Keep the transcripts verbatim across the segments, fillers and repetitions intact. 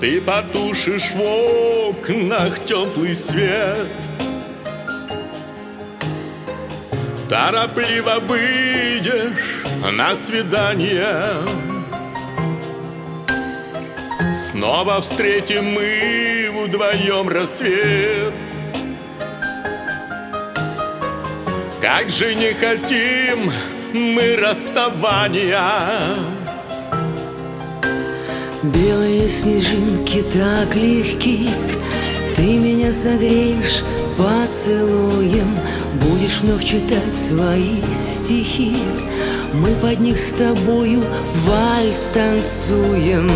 Ты потушишь в окнах теплый свет, торопливо выйдешь на свидание. Снова встретим мы вдвоем рассвет. Как же не хотим мы расставания. Белые снежинки так легки, ты меня согреешь поцелуем, будешь вновь читать свои стихи, мы под них с тобою вальс танцуем.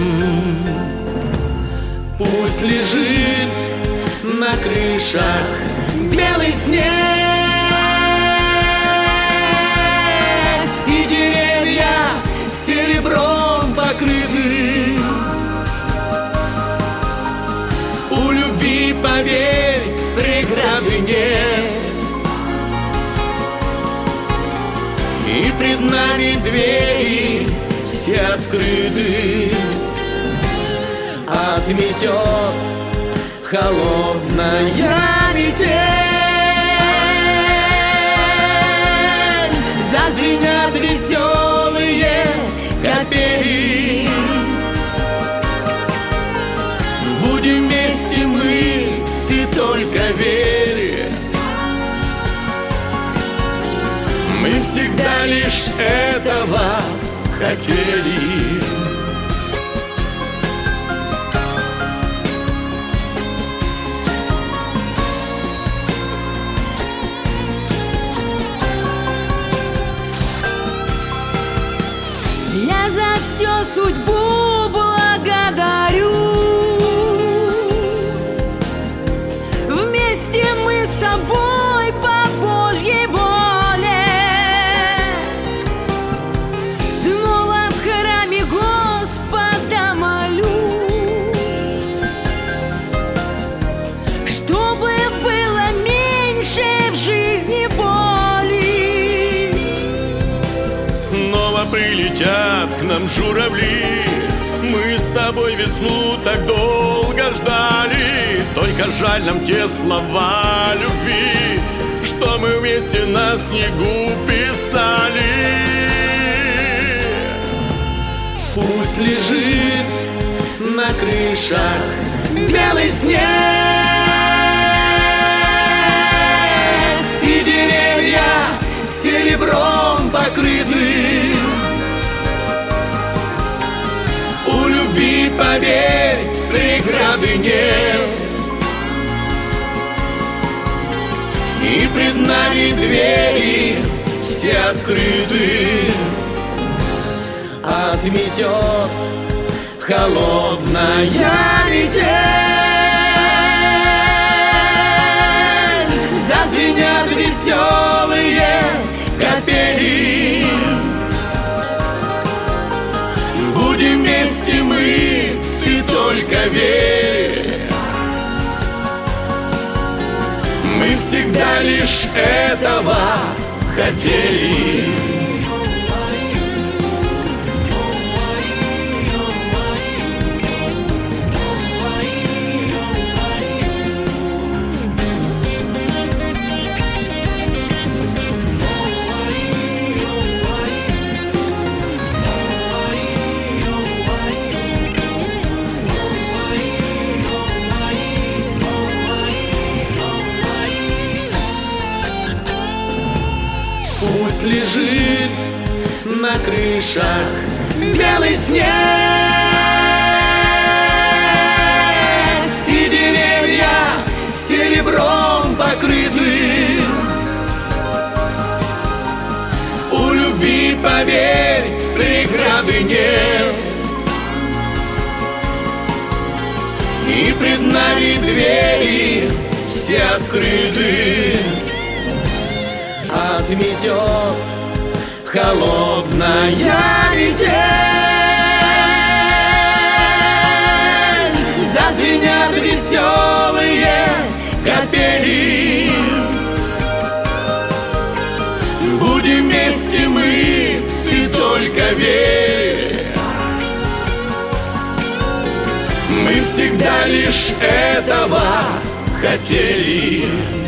Пусть лежит на крышах белый снег, и деревья серебром покрыты. У любви, поверь, преграды нет, и пред нами двери все открыты. Отметет холодная метель, зазвенят веселые капели. Будем вместе мы, ты только верь. Мы всегда лишь этого хотели. Я за все судьбу благодарю. Вместе мы с тобой по Божьей воле снова в храме Господа молю, чтобы было меньше в жизни боли. Снова прилетят к нам журавли, мы с тобой весну так долго ждали. Только жаль нам те слова любви, что мы вместе на снегу писали. Пусть лежит на крышах белый снег, и деревья серебром покрыты. У любви, поверь, преграды нет, и пред нами двери все открыты. Отметет холодная метель, зазвенят веселые капели. Будем вместе мы, ты только верь. Мы всегда лишь этого хотели. Пусть лежит на крышах белый снег, и деревья серебром покрыты. У любви, поверь, преграды нет, и пред нами двери все открыты. Отметет холодная метель, зазвенят веселые капели. Будем вместе мы, ты только верь. всегда лишь этого хотели.